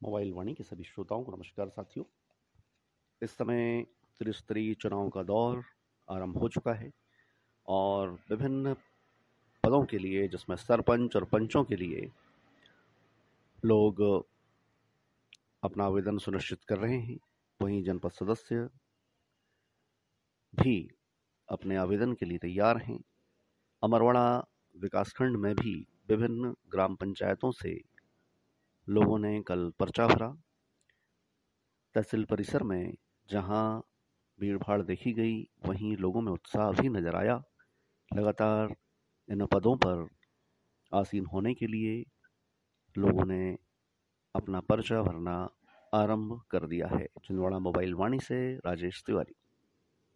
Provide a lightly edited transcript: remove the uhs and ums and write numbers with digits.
Mobile वाणी के सभी श्रोताओं को नमस्कार साथियों। इस समय त्रिस्तरीय चुनाव का दौर आरंभ हो चुका है और विभिन्न पदों के लिए, जिसमें सरपंच और पंचों के लिए लोग अपना आवेदन सुनिश्चित कर रहे हैं। वहीं जनपद सदस्य भी अपने आवेदन के लिए तैयार हैं। अमरवाड़ा विकासखंड में भी विभिन्न ग्राम पंचायतों से लोगों ने कल पर्चा भरा। तहसील परिसर में जहां भीड़-भाड़ देखी गई, वहीं लोगों में उत्साह भी नजर आया। लगातार इन पदों पर आसीन होने के लिए लोगों ने अपना पर्चा भरना आरंभ कर दिया है। छिंदवाड़ा मोबाइल वाणी से राजेश तिवारी।